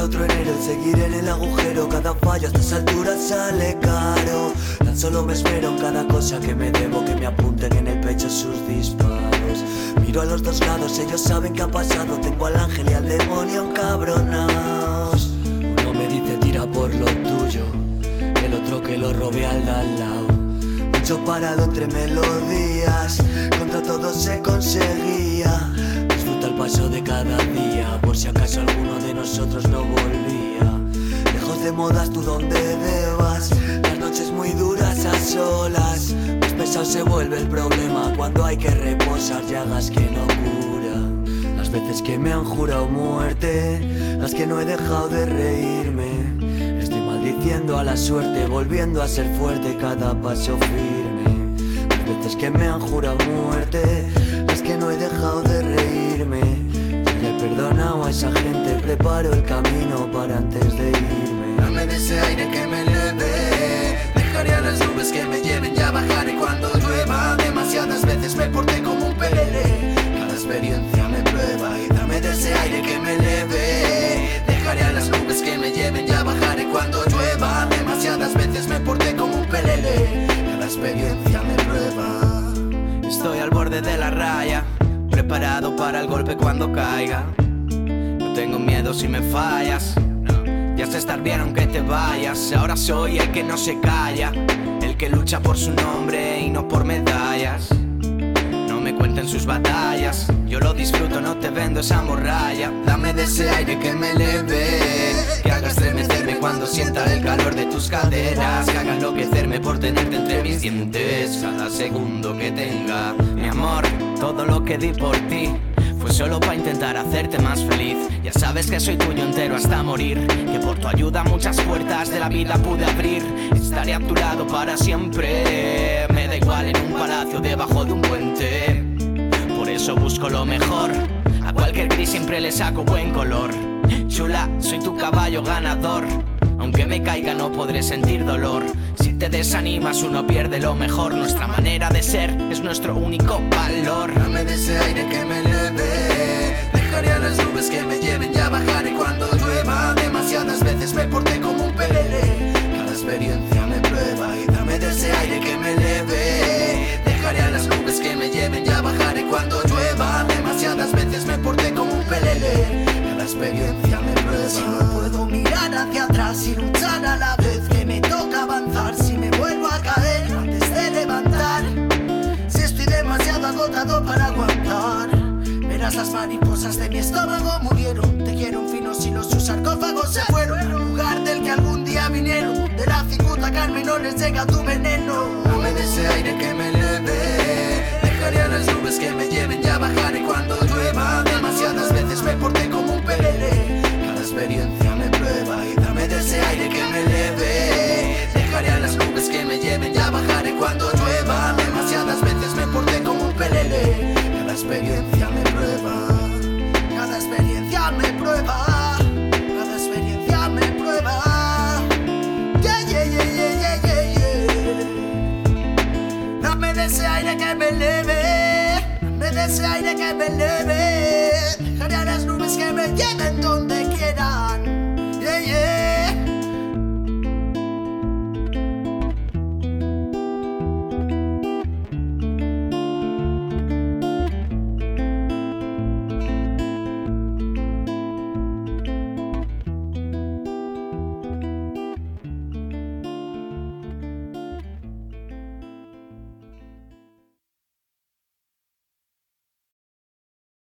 Será otro enero y seguiré en el agujero. Cada fallo a estas alturas sale caro. Tan solo me espero en cada cosa que me debo, que me apunten en el pecho sus disparos. Miro a los dos lados, ellos saben qué ha pasado. Tengo al ángel y al demonio encabronados. Uno me dice tira por lo tuyo, el otro que lo robe al de al lado. Mucho parado entre melodías, contra todo se conseguía. Disfruta el paso de cada día, por si acaso alguno de nosotros no volvía. Lejos de modas, tú donde debas, las noches muy duras a solas. Más pesado se vuelve el problema cuando hay que reposar llagas que no curan. Las veces que me han jurado muerte, las que no he dejado de reírme. Estoy maldiciendo a la suerte, volviendo a ser fuerte cada paso firme. Las veces que me han jurado muerte, las que no he dejado de reírme. Ya he perdonado a esa gente, preparo el camino para antes de irme. Dame de ese aire que me eleve, dejaré a las nubes que me lleven, ya bajaré cuando llueva. Demasiadas veces me porté como un pelele, cada experiencia me prueba. Y dame de ese aire que me eleve, dejaré a las nubes que me lleven, ya bajaré cuando llueva. Demasiadas veces me porté como un pelele, cada experiencia me prueba. Estoy al borde de la raya, preparado para el golpe cuando caiga. No tengo miedo si me fallas, ya sé estar bien aunque te vayas. Ahora soy el que no se calla, el que lucha por su nombre y no por medallas. No me cuenten sus batallas, yo lo disfruto, no te vendo esa morralla. Dame de ese aire que me eleve, que haga estremecerme cuando sienta el calor de tus caderas, que haga enloquecerme por tenerte entre mis dientes cada segundo que tenga. Mi amor, todo lo que di por ti fue solo para intentar hacerte más feliz. Ya sabes que soy tuyo entero hasta morir, que por tu ayuda muchas puertas de la vida pude abrir. Estaré a tu lado para siempre, me da igual en un palacio debajo de un puente. Por eso busco lo mejor, a cualquier gris siempre le saco buen color. Chula, soy tu caballo ganador, aunque me caiga no podré sentir dolor. Si te desanimas uno pierde lo mejor, nuestra manera de ser es nuestro único valor. Dame de ese aire que me eleve, dejaré a las nubes que me lleven, ya bajaré cuando llueva. Demasiadas veces me porté como un pelele, cada experiencia me prueba. Y dame de ese aire que me eleve, dejaré a las nubes que me lleven, ya bajaré cuando llueva. Demasiadas veces me porté como un pelele, cada experiencia me prueba. Si no puedo mirar hacia atrás y luchar a la vez, que me toca avanzar. Si me vuelvo a caer antes de levantar, si estoy demasiado agotado para aguantar, verás las mariposas de mi estómago murieron. Te quiero finos si los sus sarcófagos se fueron al lugar del que algún día vinieron. De la cicuta Carmen no les llega tu veneno. Dame de ese aire que me eleve, dejaré a las nubes que me lleven, ya bajaré cuando llueva. Demasiadas veces me porté como un pelele, cada experiencia me prueba. Y dame de ese aire que me eleve, dejaré a las nubes que me lleven, ya bajaré cuando llueva. Demasiadas veces me porté como un pelele, cada experiencia me prueba. Cada experiencia me prueba, cada experiencia me prueba. Yeah, yeah, yeah, yeah, yeah, yeah, yeah. Dame de ese aire que me eleve, dame de ese aire que me eleve, dejaré a las nubes que me lleven donde